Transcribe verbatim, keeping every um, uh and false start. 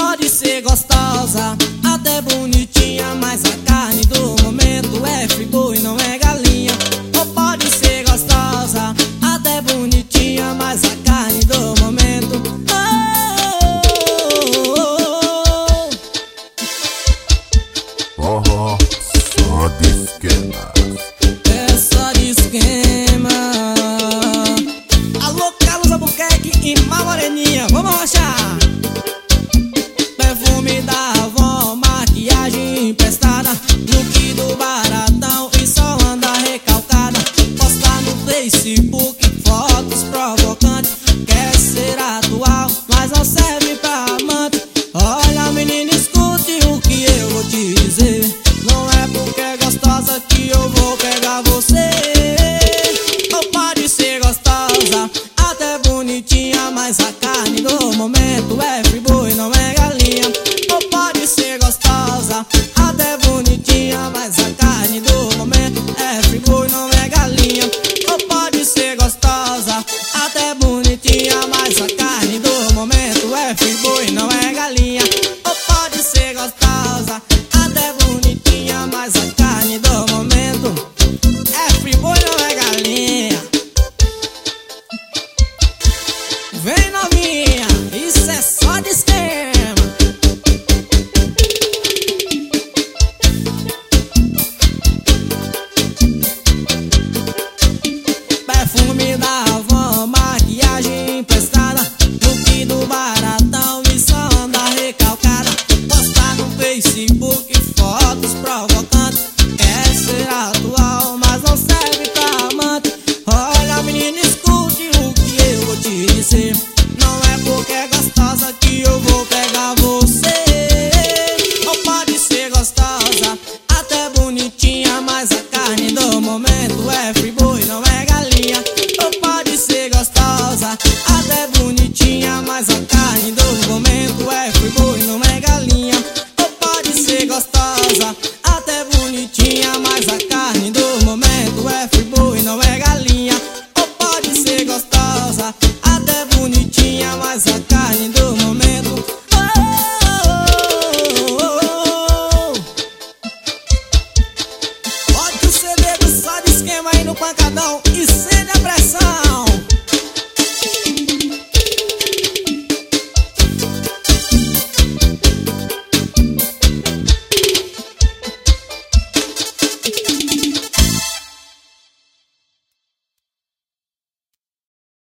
pode ser gostosa, até bonitinha, mas a carne do momento é friboi, não é galinha. Ou pode ser gostosa, até bonitinha, mas a carne do momento oh, oh, só de esquema. é só de esquema. Alô, Carlos Albuquerque e Má Moreninha, vamos rochar. Perfume da avó, maquiagem emprestada, look do baratão e só anda recalcada. Postar no Facebook fotos provocantes, quer ser atual, mas não serve pra amante. Olha, menina, escute o que eu vou te dizer. Não é porque é gostosa que eu vou pegar você. Ou pode ser gostosa, até bonitinha, mas a carne do momento é friboi, não é galinha. Ou pode ser gostosa, até bonitinha, mas a carne do momento é friboi, não é galinha. Ou pode ser gostosa, até bonitinha, mas a carne do momento é friboi, não é galinha. Ou pode ser gostosa, até bonitinha, mas a carne do momento é friboi, não é galinha. Vem novinha, isso é só de esquema. Perfume da avó, maquiagem emprestada, look do baratão e só anda recalcada. Postar no Facebook fotos provocantes, quer ser atual, mas não serve pra amante. Olha, menina, escute o que eu vou te dizer. Não é porque é gostosa que eu vou pegar você. Ou pode ser gostosa, até bonitinha, mas a carne do momento é friboi, não é galinha. Ou pode ser gostosa, até bonitinha, mas a carne do momento é friboi, não é galinha. Ou pode ser gostosa, até bonitinha, mas a carne do momento é friboi, não é galinha. Ou pode ser gostosa, até bonitinha, mas a carne